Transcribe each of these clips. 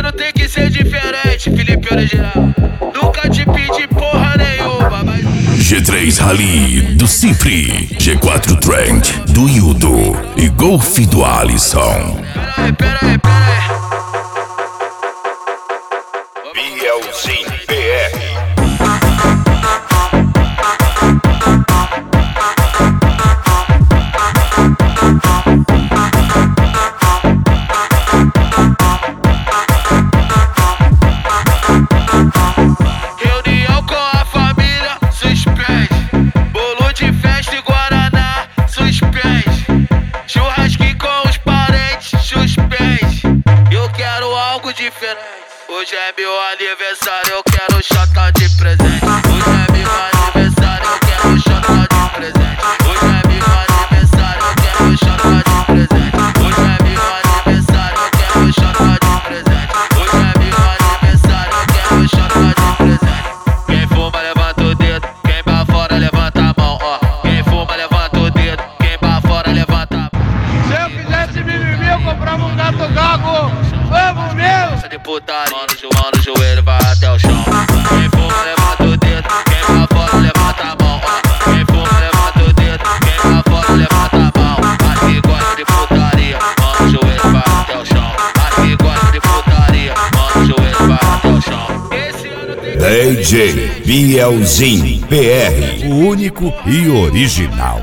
ano tem que ser diferente, Felipe Original. Nunca te pedi porra nenhuma, mas... G3 Rally do Cifre, G4 Trend do Hildo e Golf do Alisson. Pera aí. Bielzinho PR. Reunião com a família, suspende. Bolo de festa e guaraná, suspende. Churrasquinho com os parentes, suspende. Eu quero algo diferente. Hoje é meu aniversário, eu quero chata de presente. Hoje é meu aniversário, eu quero chata de presente. Hoje é meu aniversário, eu quero chata de presente. Hoje é meu aniversário, eu quero chata de presente. Hoje é meu aniversário, eu quero chata de presente. Quem fuma levanta o dedo, quem pra fora levanta a mão, ó. Quem fuma levanta o dedo, quem pra fora levanta a mão. Se eu fizesse mimimi, eu comprava um gato gago. Vamos meu! De putaria, mano, o joelho vai até o chão. Quem fuma levanta o dedo, quem pra fora levanta a mão, ó. Quem fuma levanta o dedo, quem pra fora levanta a mão. Aqui gosta de putaria, mano, o joelho vai até o chão. Aqui gosta de putaria, mano, o joelho vai até o chão. Esse ano tem DJ Bielzinho PR, o único e original.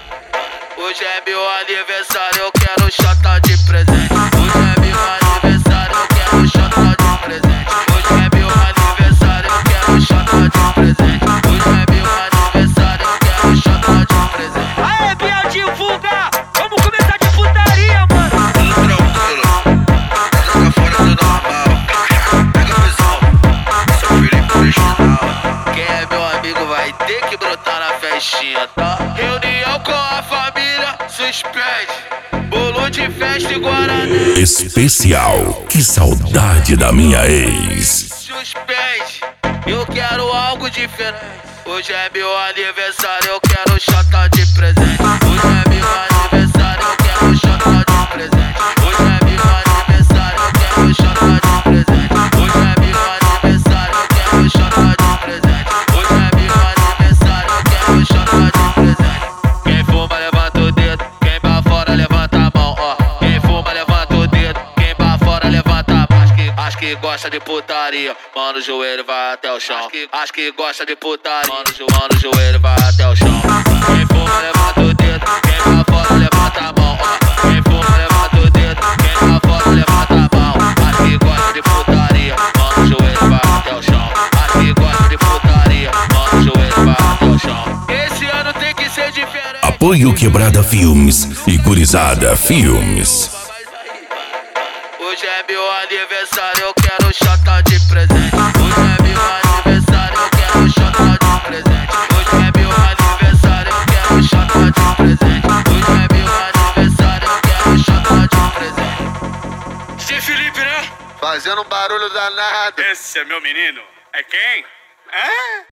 Hoje é meu aniversário, eu quero chata de presente. Hoje é meu aniversário, eu quero chata de presente. Hoje é meu aniversário, eu quero chata de presente. Hoje é meu aniversário, eu quero chata de presente. Aê, Biel, divulga! Vamos começar de putaria, mano! Tudo tranquilo, ela tá fora do normal. Pega a visão, sou Felipe Original. Quem é meu amigo vai ter que brotar na festinha, tá? Reunião com a família, suspende. Bolo de festa e guaraná, Especial, que saudade da minha ex. suspende. Eu quero algo diferente. Hoje é meu aniversário, eu quero chata de presente. Hoje é meu aniversário, eu quero chata de presente. Hoje é meu aniversário, eu quero chata de presente. Hoje é meu aniversário, eu quero chata de presente. Hoje é meu aniversário, eu quero chata de presente. Quem fuma levanta o dedo, quem pra fora levanta a mão, ó. Quem fuma levanta o dedo, quem pra fora levanta a mão. Acho que gosta de putaria, mano, o joelho vai até o chão. Acho que gosta de putaria, mano, o joelho vai até o chão. Quem fuma levanta o dedo, quem pra fora levanta a mão, ó. Quem fuma levanta o dedo, quem pra fora levanta a mão. Acho que gosta de putaria, mano, o joelho vai até o chão. Acho que gosta de putaria, mano, o joelho vai até o chão. Esse ano tem que ser diferente. Apoio Quebrada Filmes e Gurizada Filmes. Hoje é meu aniversário, eu quero chata de presente. Hoje é meu aniversário, eu quero chata de presente. Hoje é meu aniversário, eu quero chata de presente. Hoje é meu aniversário, eu quero chata de presente. Sim, Felipe, né? Fazendo um barulho danado. Esse é meu menino. É quem? Hã?